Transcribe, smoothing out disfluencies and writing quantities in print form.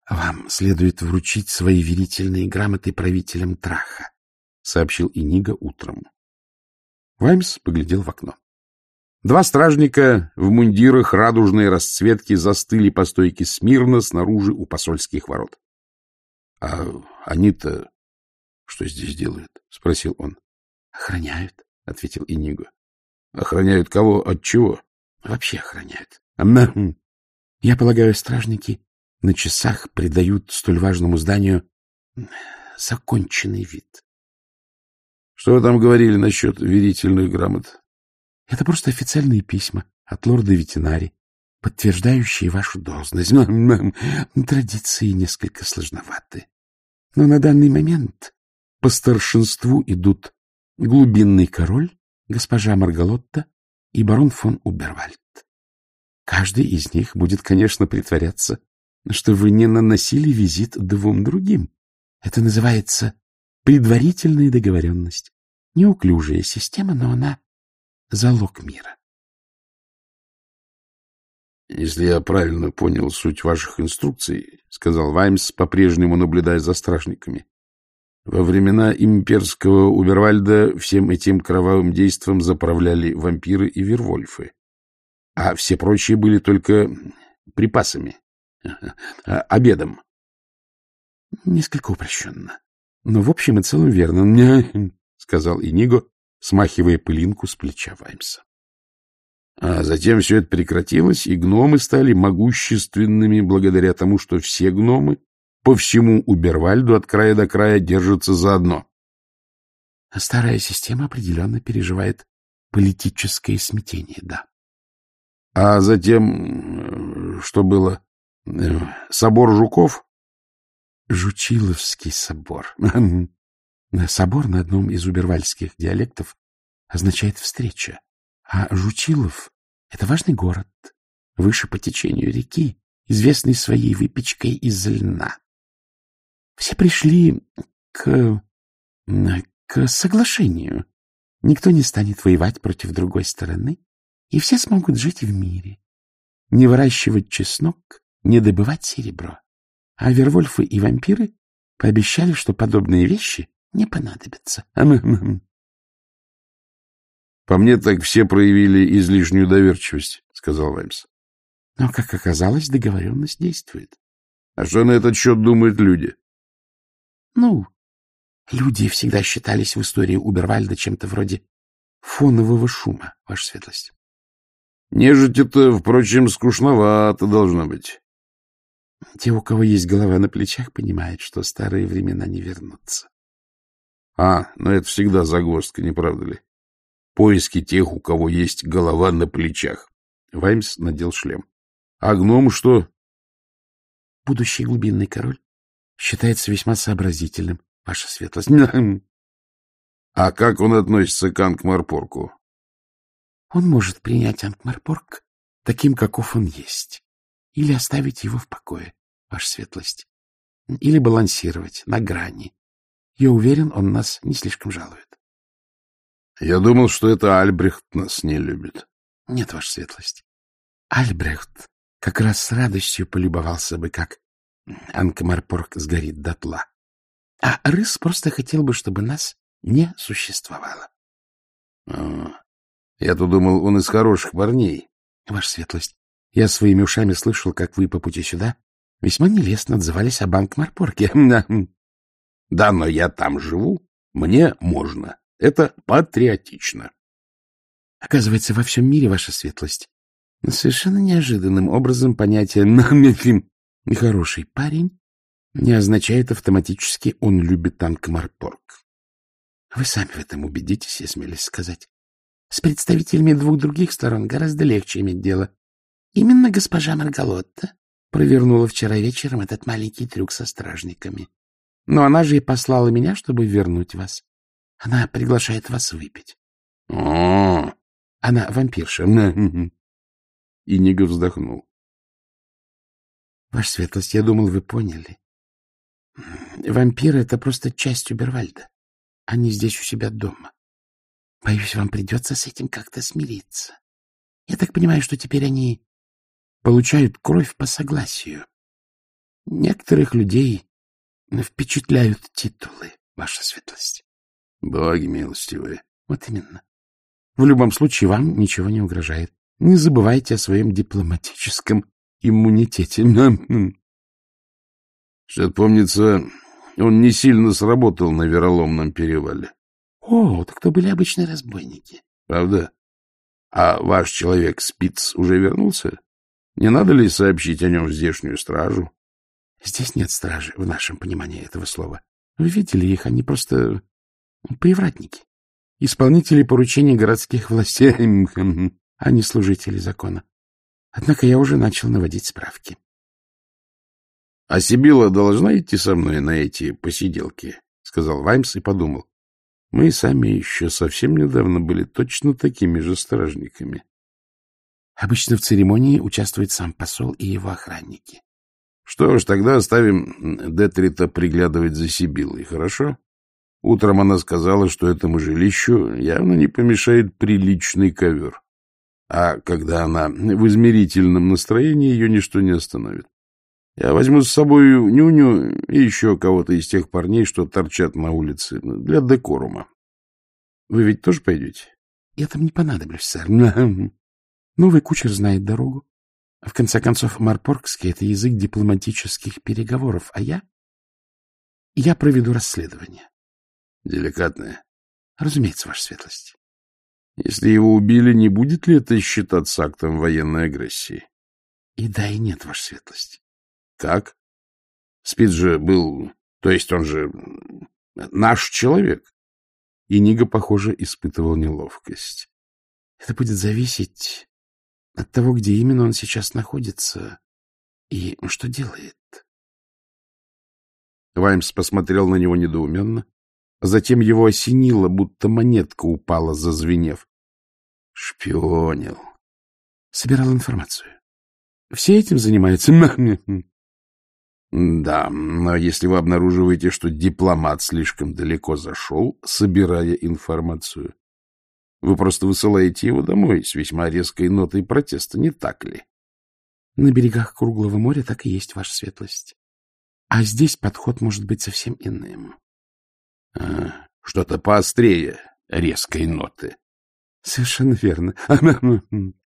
— Вам следует вручить свои верительные грамоты правителям Траха, — сообщил Иниго утром. Ваймс поглядел в окно. Два стражника в мундирах радужной расцветки застыли по стойке смирно снаружи у посольских ворот. — А они-то что здесь делают? — спросил он. — Охраняют, — ответил Иниго. — Охраняют кого? От чего? — Вообще охраняют. Я полагаю, стражники на часах придают столь важному зданию законченный вид. — Что вы там говорили насчет верительных грамот? — Это просто официальные письма от лорда Ветинари, подтверждающие вашу должность. Традиции несколько сложноваты. Но на данный момент по старшинству идут глубинный король, госпожа Маргалотта и барон фон Убервальд. Каждый из них будет, конечно, притворяться, что вы не наносили визит двум другим. Это называется предварительная договоренность. Неуклюжая система, но она залог мира. — Если я правильно понял суть ваших инструкций, — сказал Ваймс, по-прежнему наблюдая за стражниками, — во времена имперского Убервальда всем этим кровавым действом заправляли вампиры и вервольфы, а все прочие были только припасами, обедом. — Несколько упрощенно, но в общем и целом верно, — сказал Иниго, смахивая пылинку с плеча Ваймса. А затем все это прекратилось, и гномы стали могущественными благодаря тому, что все гномы по всему Убервальду от края до края держатся заодно. Старая система определенно переживает политическое смятение, да. А затем, что было? Собор жуков? Жучиловский собор. Собор на одном из убервальских диалектов означает «встреча». А Жучилов — это важный город, выше по течению реки, известный своей выпечкой из льна. Все пришли к соглашению. Никто не станет воевать против другой стороны, и все смогут жить в мире. Не выращивать чеснок, не добывать серебро. А вервольфы и вампиры пообещали, что подобные вещи не понадобятся. — По мне так все проявили излишнюю доверчивость, — сказал Ваймс. — Но, как оказалось, договоренность действует. — А что на этот счет думают люди? — Ну, люди всегда считались в истории Убервальда чем-то вроде фонового шума, ваша светлость. — Нежить это, впрочем, скучновато должно быть. Те, у кого есть голова на плечах, понимают, что старые времена не вернутся. — но это всегда загвоздка, не правда ли? Поиски тех, у кого есть голова на плечах. Ваймс надел шлем. — А гном что? — Будущий глубинный король считается весьма сообразительным, ваша светлость. — А как он относится к Анкмарпорку? — Он может принять Анкмарпорк таким, каков он есть, или оставить его в покое, ваша светлость, или балансировать на грани. Я уверен, он нас не слишком жалует. — Я думал, что это Альбрехт нас не любит. — Нет, ваша светлость. Альбрехт как раз с радостью полюбовался бы, как Анкмарпорк сгорит дотла. А Рыс просто хотел бы, чтобы нас не существовало. — Я-то думал, он из хороших парней. — Ваша светлость, я своими ушами слышал, как вы по пути сюда весьма нелестно отзывались об Анкмарпорке. — Да, но я там живу. Мне можно. Это патриотично. Оказывается, во всем мире, ваша светлость, совершенно неожиданным образом понятие «хороший парень» не означает автоматически «он любит Анкмарпорк». Вы сами в этом убедитесь, я смелюсь сказать. С представителями двух других сторон гораздо легче иметь дело. Именно госпожа Маргалотта провернула вчера вечером этот маленький трюк со стражниками. Но она же и послала меня, чтобы вернуть вас. Она приглашает вас выпить. — Она вампирша. Иниго вздохнул. — Ваша светлость, я думал, вы поняли. Вампиры — это просто часть Убервальда. Они здесь у себя дома. Боюсь, вам придется с этим как-то смириться. Я так понимаю, что теперь они получают кровь по согласию. Некоторых людей впечатляют титулы, ваша светлость. Боги милостивые. Вот именно. В любом случае, вам ничего не угрожает. Не забывайте о своем дипломатическом иммунитете. Что-то, помнится, он не сильно сработал на Вероломном перевале. О, так то были обычные разбойники. Правда? А ваш человек Спиц уже вернулся? Не надо ли сообщить о нем в здешнюю стражу? Здесь нет стражи, в нашем понимании этого слова. Вы видели их, они просто привратники. Исполнители поручений городских властей, а не служители закона. Однако я уже начал наводить справки. — А Сибилла должна идти со мной на эти посиделки? — сказал Ваймс и подумал. Мы сами еще совсем недавно были точно такими же стражниками. Обычно в церемонии участвует сам посол и его охранники. Что ж, тогда оставим Детрита приглядывать за Сибиллой, хорошо? Утром она сказала, что этому жилищу явно не помешает приличный ковер. А когда она в измерительном настроении, ее ничто не остановит. Я возьму с собой Нюню и еще кого-то из тех парней, что торчат на улице, для декорума. Вы ведь тоже пойдете? Я там не понадоблюсь, сэр. Новый кучер знает дорогу. В конце концов, марпоргский — это язык дипломатических переговоров, а я проведу расследование. Деликатное. Разумеется, ваша светлость. Если его убили, не будет ли это считаться актом военной агрессии? И да, и нет, ваша светлость. Как? Спиц же был... То есть он же наш человек. И Нига, похоже, испытывал неловкость. Это будет зависеть от того, где именно он сейчас находится и что делает. Ваймс посмотрел на него недоуменно, а затем его осенило, будто монетка упала, зазвенев. Шпионил. Собирал информацию. Все этим занимаются. Да, но если вы обнаруживаете, что дипломат слишком далеко зашел, собирая информацию, вы просто высылаете его домой с весьма резкой нотой протеста, не так ли? На берегах Круглого моря так и есть, ваша светлость. А здесь подход может быть совсем иным. Что-то поострее резкой ноты. Совершенно верно.